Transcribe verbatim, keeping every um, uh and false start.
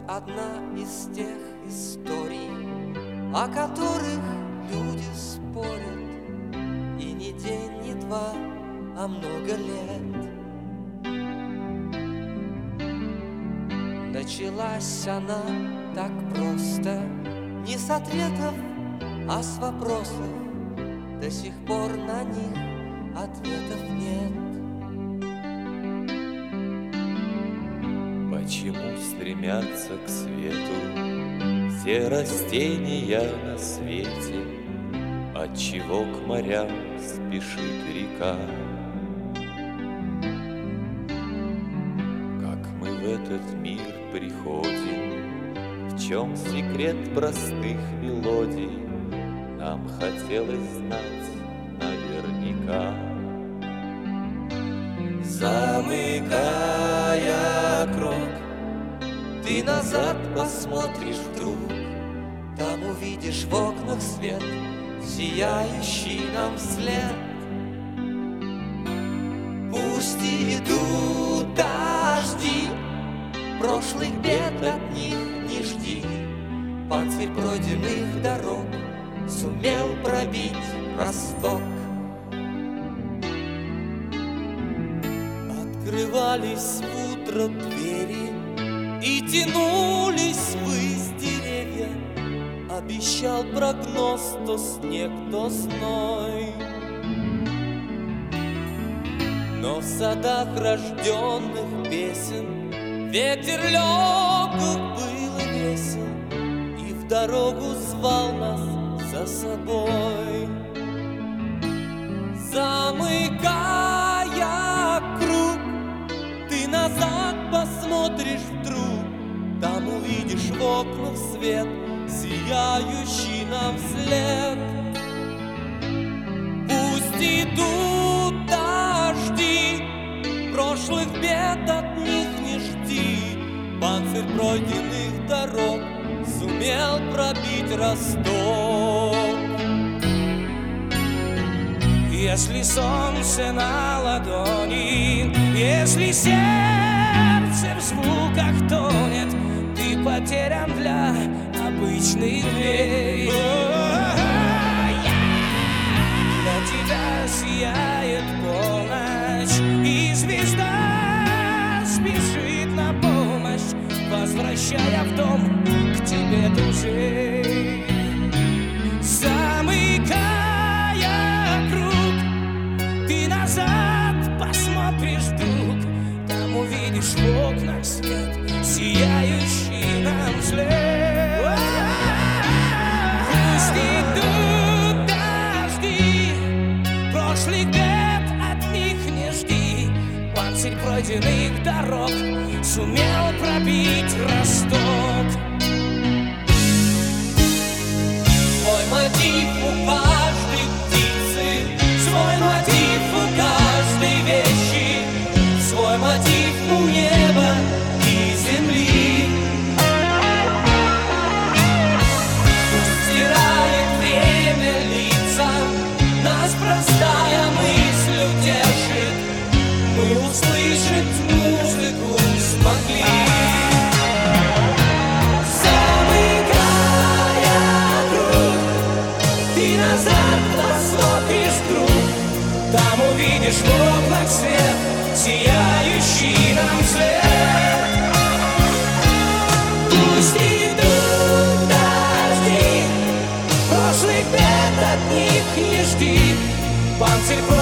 одна из тех историй, о которых люди спорят, и не день, не два, а много лет. Началась она так просто, не с ответов, а с вопросов. До сих пор на них ответов нет. Почему стремятся к свету все растения на свете? Отчего к морям спешит река? Как мы в этот мир приходим, в чем секрет простых мелодий, нам хотелось знать наверняка. Замыкая круг, ты назад посмотришь вдруг, там увидишь в окнах свет, сияющий нам вслед. Пусть идут дожди, прошлых бед от них не жди. Панцирь пройденных дорог сумел пробить Росток. Открывались в утро двери и тянулись ввысь деревья. Обещал прогноз то снег, то зной. Но в садах рожденных песен ветер легок был и весел, и в дорогу звал нас за собой. Замыкая круг, ты назад посмотришь вдруг, там увидишь в окнах свет, сияющий нам вслед. Пусть идут дожди, прошлых бед от них не жди. Панцирь пройденных дорог сумел пробить Росток. Если солнце на ладони, если сердце в звуках тонет, ты потерян для обычных дней. Для тебя сияет полночь, и звезда спешит на помощь, возвращая в дом к тебе друзей. Замыкая круг, ты назад посмотришь вдруг, там увидишь в окнах свет, сияющий нам вслед. Пусть идут дожди, прошлых бед от них не жди. Панцирь пройденных дорог сумел пробить Росток. Свой мотив у каждой птицы, свой мотив у каждой вещи, свой мотив у неба и земли. Пусть стирает время лица, нас простая мысль утешит, мы услышать музыку смогли. Замыкая круг, ты назад посмотришь вдруг, там увидишь в окнах свет, сияющий нам вслед. Пусть идут дожди, прошлых бед от них не жди. Панцирь